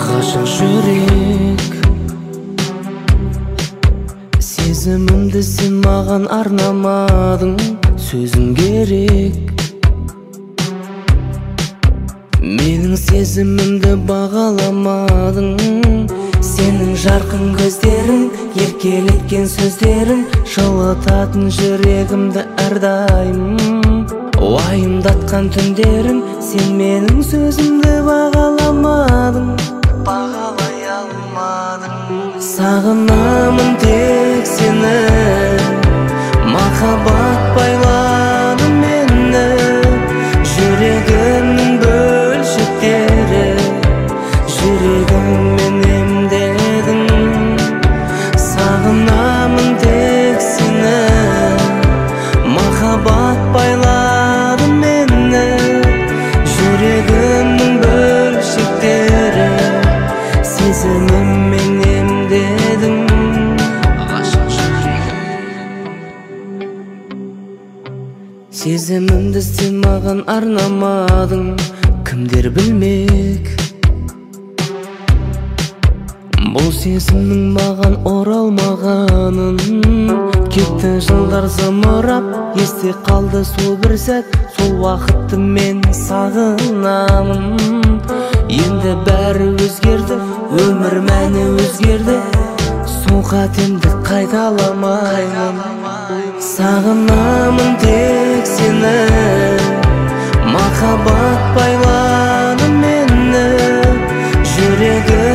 Ғашық жүрек, сезімімді сен маған арнамадың, сөзің керек. Менің сезімімді бағаламадың, сенің жарқын көздерің, еркелеткен сөздерің жылытатын жүрегімді әрдайым. Уайымдатқан түндерім, сен менің сөзімді бағаламадың, бағалай алмадың. Сағынамын тек сені, махаббат байлады мені, жүрегімнің бөлшектері, жүрегіммен емдедің. Сағынамын тек сені, махаббат байлады мені, жүрегімнің бөлшектері, сезіміммен емдедің. Сезімімді сен маған арнамадың, кімдер білмек бұл сезімнің маған оралмағанын. Кетті жылдар зымырап, есте қалды сол бір сәт, сол уақытты мен сағынамын. Енді бәрі өзгерді, өмір мәні өзгерді, сол қатемді қайталамаймын. Сағынамын тек сені, махаббат байлады мені, жүрегім